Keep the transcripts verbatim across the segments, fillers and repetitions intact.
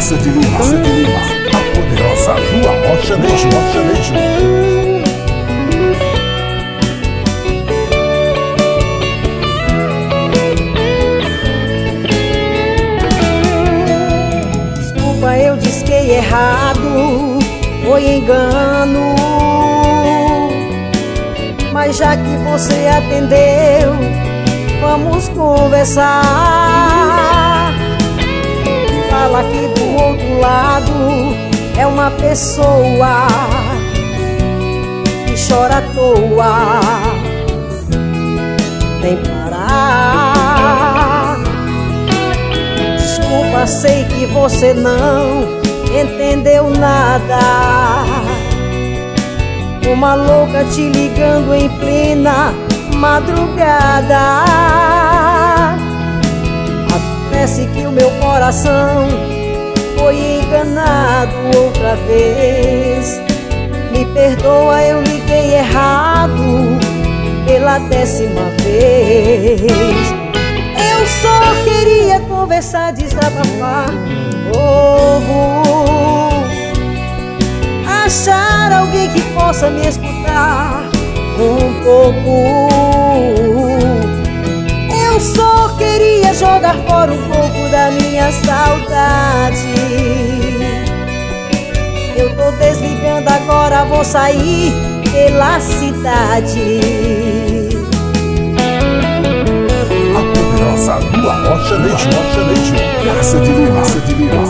Márcia de Lima, Márcia de Lima, a poderosa Lua Rocha Nejo, Rocha Nejo. Eu disquei errado, foi engano, mas já que você atendeu, vamos conversar. E fala que do outro lado é uma pessoa que chora à toa, nem parar. Desculpa, sei que você não entendeu nada. Uma louca te ligando em plena madrugada. Acontece que o meu coração foi enganado outra vez. Me perdoa, eu liguei errado pela décima vez. Eu só queria conversar, desabafar de novo, achar alguém que possa me escutar um pouco. Eu só queria jogar fora um pouco da minha saudade. Eu tô desligando agora, vou sair pela cidade. Nossa Lua Rocha Nejo, Rocha Nejo, Márcia de Lima, Márcia de Lima.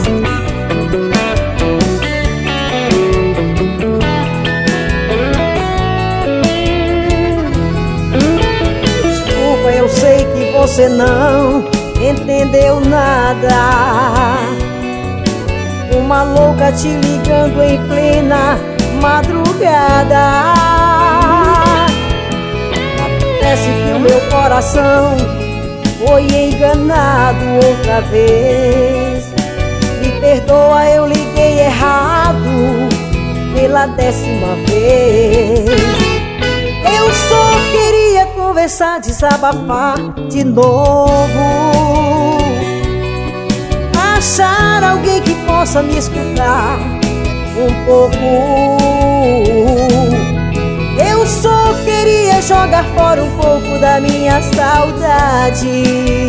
Desculpa, eu sei que você não entendeu nada. Uma louca te ligando em plena madrugada. Acontece que o meu coração foi enganado outra vez. Me perdoa, eu liguei errado pela décima vez. Eu só queria conversar, desabafar de novo, achar alguém que possa me escutar um pouco. Eu só queria jogar fora um pouco da minha saudade.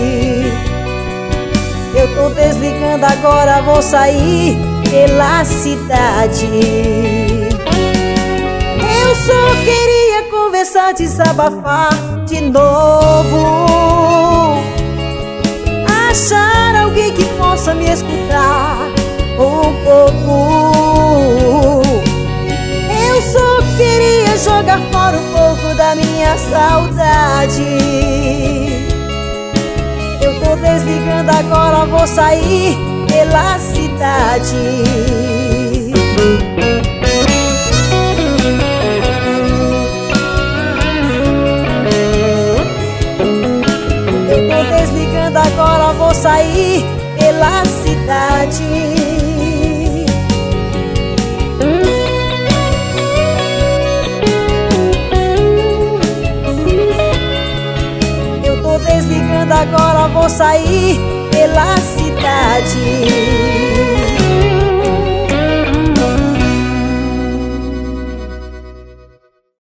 Eu tô desligando agora, vou sair pela cidade. Eu só queria conversar, desabafar de novo, achar alguém que possa me escutar um pouco. Eu só queria jogar fora um pouco da minha saudade. Eu tô desligando agora, vou sair pela cidade. Eu tô desligando agora, vou sair pela cidade. Desligando agora, vou sair pela cidade.